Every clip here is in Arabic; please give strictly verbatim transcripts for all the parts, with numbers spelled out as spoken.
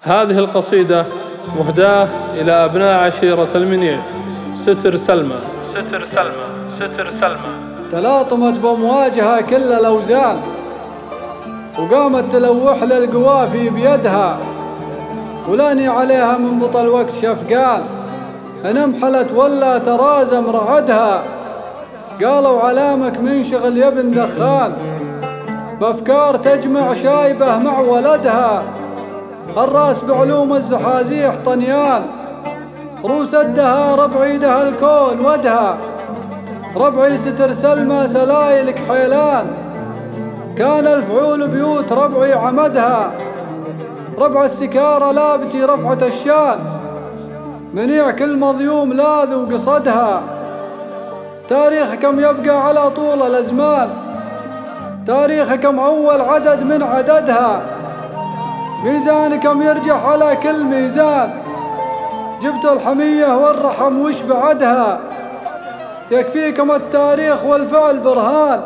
هذه القصيدة مهداة إلى أبناء عشيرة المنيع. ستر سلمى ستر سلمى ستر سلمى. تلاطمت بمواجهة كل الأوزان، وقامت تلوح للقوافي بيدها، ولاني عليها من بطل وقت شفقان، انمحلت ولا ترازم رعدها. قالوا علامك منشغل يا ابن دخان، بأفكار تجمع شايبة مع ولدها. الراس بعلوم الزحازيح طنيان، روس ادها ربعيدها الكون ودها. ربعي ستر سلمى سلايلك حيلان، كان الفعول بيوت ربعي عمدها. ربع السكارة لابتي رفعة الشان، منيع كل مضيوم لاذ وقصدها. تاريخكم يبقى على طول الأزمان، تاريخكم أول عدد من عددها. ميزانكم يرجح على كل ميزان، جبتوا الحمية والرحم وش بعدها. يكفيكم التاريخ والفعل برهان،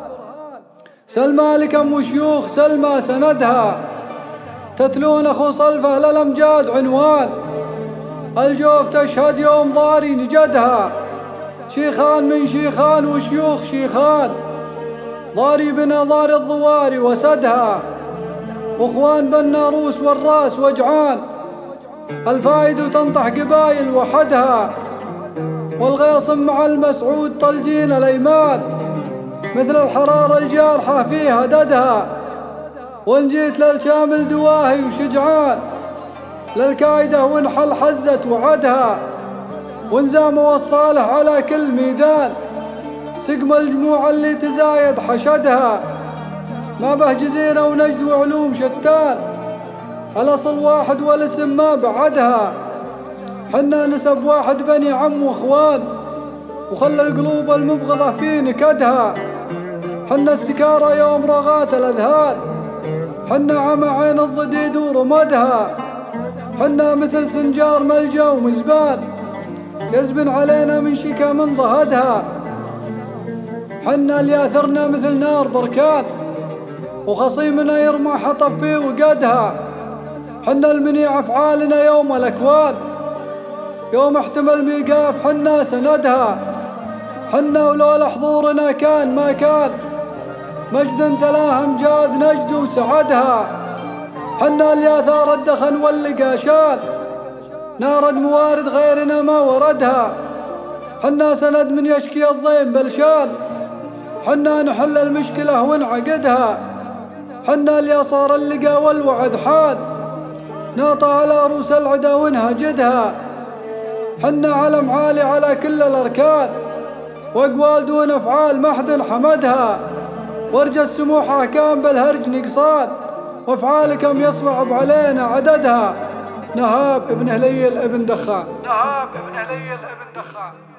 سلمى لكم وشيوخ سلمى سندها. تتلون أخو صلفة للأمجاد عنوان، الجوف تشهد يوم ضاري نجدها. شيخان من شيخان وشيوخ شيخان، ضاري بنظار الضواري وسدها. واخوان بالناروس والراس وجعان، الفايد تنطح قبايل وحدها. والغيصم مع المسعود طلجين الأيمان، مثل الحرارة الجارحة فيها ددها. وان جيت للشامل دواهي وشجعان، للكايدة وانحل حزت وعدها. وانزام والصالح على كل ميدان، سقم الجموع اللي تزايد حشدها. ما به جزيرة ونجد وعلوم شتان، الأصل واحد والاسم ما بعدها. حنا نسب واحد بني عم واخوان، وخلى القلوب المبغضة في نكدها. حنا السكارة يوم رغات الأذهان، حنا عمى عين الضديد ورمدها. حنا مثل سنجار ملجا ومزبان، يزبن علينا من شكا من ضهدها. حنا اللي اثرنا مثل نار بركان، وخصيمنا يرمى حطب في وقدها. حنا المنيع افعالنا يوم الاكوان، يوم احتمل ميقاف حنا سندها. حنا ولولا حضورنا كان ما كان، مجد تلاه امجاد نجد وسعدها. حنا اللي اثار الدخن واللقاشان، نارد موارد غيرنا ما وردها. حنا سند من يشكي الضيم بلشان، حنا نحل المشكلة ونعقدها. حنا اللي صار اللقا والوعد حان، ناطى على روس العدا ونهجدها. حنا علم عالي على كل الأركان، وأقوال دون أفعال محد حمدها. ورجت سموحه كان بالهرج نقصان، وأفعالكم يصعب علينا عددها. نهاب ابن هليل ابن دخان. نهاب ابن هليل ابن دخان.